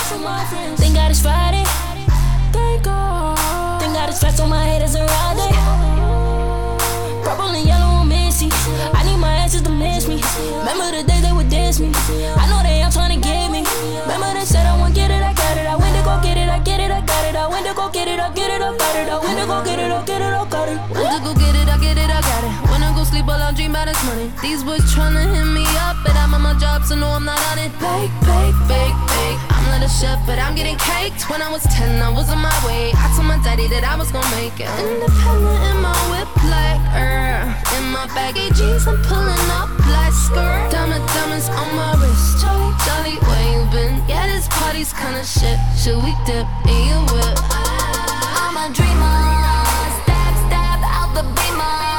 Thank God it's Friday. Thank God it's fast on my head as a ride day. Purple and yellow on Missy. I need my asses to miss me. Remember the days they would diss me. I know they ain't trying to get me. Remember they said I won't get it, I got it. I went to go get it, I get it, I got it. I went to go get it, I get it, I got it. I went to go get it, I get it, I got it. Went to go get it, I get it, I got it. When I go sleep, all I dream about is money. These boys tryna hit me up, but I'm on my job, so no, I'm not on it. Bake, bake, bake, bake. I'm not a chef, but I'm getting caked. When I was 10, I was on my way. I told my daddy that I was gonna make it. Independent in my whip, like in my baggy jeans, I'm pulling up like skirt. Diamonds on my wrist. Jolly, jolly, where you been? Yeah, this party's kinda shit. Should we dip in your whip? I'm a dreamer. Stab, stab out the beamer.